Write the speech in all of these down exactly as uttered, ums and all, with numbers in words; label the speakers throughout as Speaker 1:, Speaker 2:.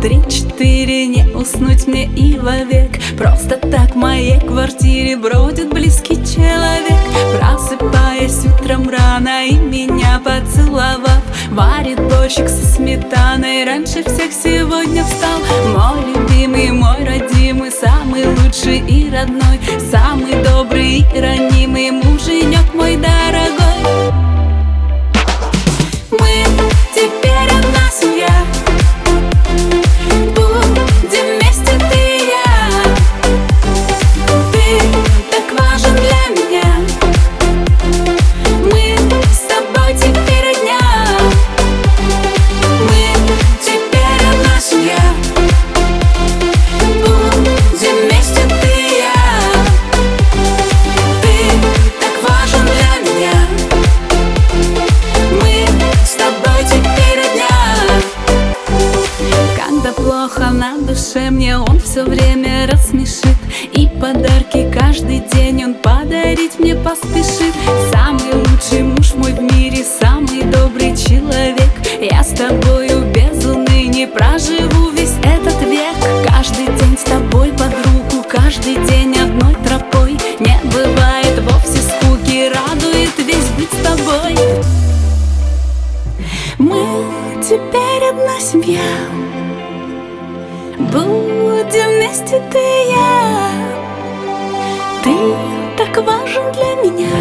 Speaker 1: три-четыре, не уснуть мне и вовек. Просто так в моей квартире бродит близкий человек. Просыпаясь утром рано и меня поцеловав, варит борщик со сметаной, раньше всех сегодня встал. Мой любимый, мой родимый, самый лучший и родной, самый добрый и ранимый муженек мой дорогой. Мы теперь одна семья, будем вместе ты и я. Ты так важен для меня, мы с тобой теперь одня. Мы теперь одна семья, будем вместе ты и я. Ты так важен для меня, мы с тобой теперь одня. Когда плохо на душе, мне он все время рассмешит, и подарки каждый день он подарить мне поспешит. Самый лучший муж мой в мире, самый добрый человек. Я с тобою без уныния проживу весь этот век. Каждый день с тобой под руку, каждый день одной тропой. Не бывает вовсе скуки, радует весь быть с тобой. Мы теперь одна семья, будем вместе ты и я. Ты так важен для меня,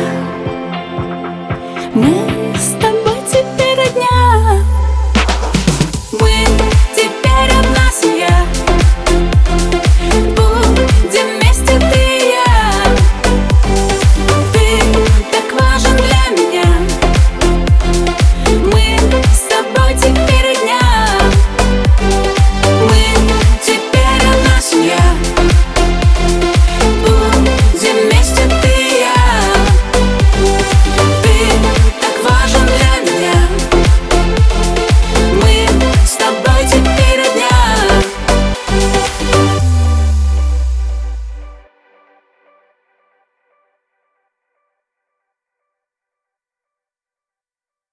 Speaker 1: мы с тобой теперь одня. Мы теперь одна семья, будем вместе ты и я. Ты так важен для меня, мы с тобой теперь одня. Мы теперь одна семья, будем вместе ты и я. Ты так важен для меня, мы с тобой теперь одня.